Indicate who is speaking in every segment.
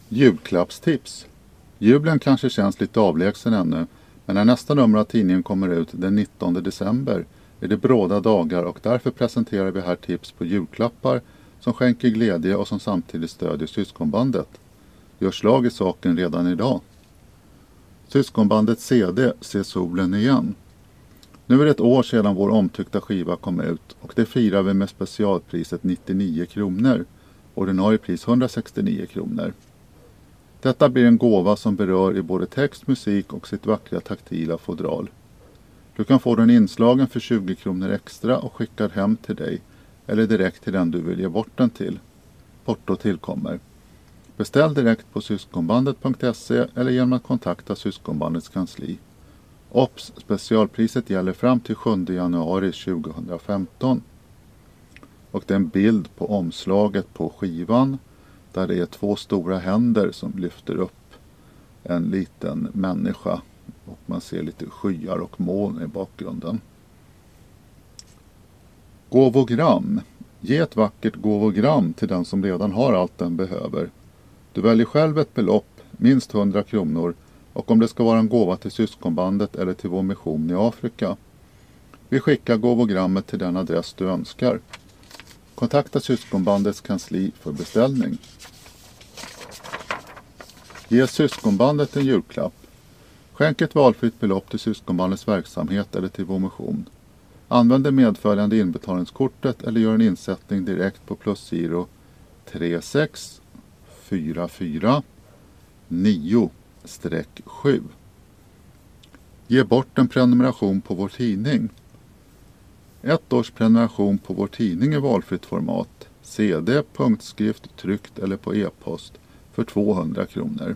Speaker 1: Julklappstips. Julen kanske känns lite avlägsen ännu, men när nästa nummer av tidningen kommer ut den 19 december är det bråda dagar och därför presenterar vi här tips på julklappar som skänker glädje och som samtidigt stödjer syskonbandet. Gör slag i saken redan idag. Syskonbandet CD, Se solen igen. Nu är det ett år sedan vår omtyckta skiva kom ut och det firar vi med specialpriset 99 kronor. Ordinarie pris 169 kronor. Detta blir en gåva som berör i både text, musik och sitt vackra taktila fodral. Du kan få den inslagen för 20 kronor extra och skickad hem till dig eller direkt till den du vill ge bort den till. Porto tillkommer. Beställ direkt på syskonbandet.se eller genom att kontakta syskonbandets kansli. OBS, specialpriset gäller fram till 7 januari 2015. Och det är en bild på omslaget på skivan där det är 2 stora händer som lyfter upp en liten människa och man ser lite skyar och moln i bakgrunden. Gåvogram. Ge ett vackert gåvogram till den som redan har allt den behöver. Du väljer själv ett belopp, minst 100 kronor, och om det ska vara en gåva till syskonbandet eller till vår mission i Afrika. Vi skickar gåvogrammet till den adress du önskar. Kontakta syskonbandets kansli för beställning. Ge syskonbandet en julklapp. Skänk ett valfritt belopp till syskonbandets verksamhet eller till vår mission. Använd det medföljande inbetalningskortet eller gör en insättning direkt på plusgiro 36449-7. Ge bort en prenumeration på vår tidning. 1 års prenumeration på vår tidning i valfritt format, CD, punktskrift, tryckt eller på e-post för 200 kronor.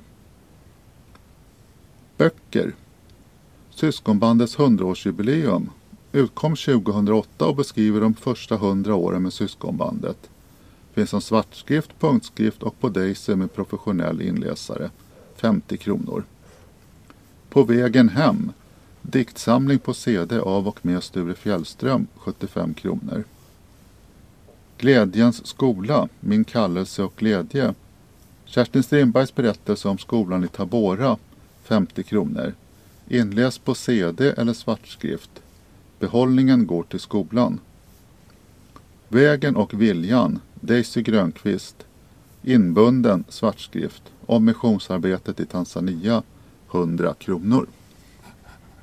Speaker 1: Böcker. Syskonbandets 100-årsjubileum utkom 2008 och beskriver de första 100 åren med syskonbandet. Finns som svartskrift, punktskrift och på Daisy med professionell inläsare, 50 kronor. På vägen hem. Diktsamling på CD av och med Sture Fjällström, 75 kronor. Glädjens skola, min kallelse och glädje. Kerstin Strindbergs berättelse om skolan i Tabora, 50 kronor. Inläs på CD eller svartskrift. Behållningen går till skolan. Vägen och viljan, Daisy Grönqvist. Inbunden svartskrift om missionsarbetet i Tanzania, 100 kronor.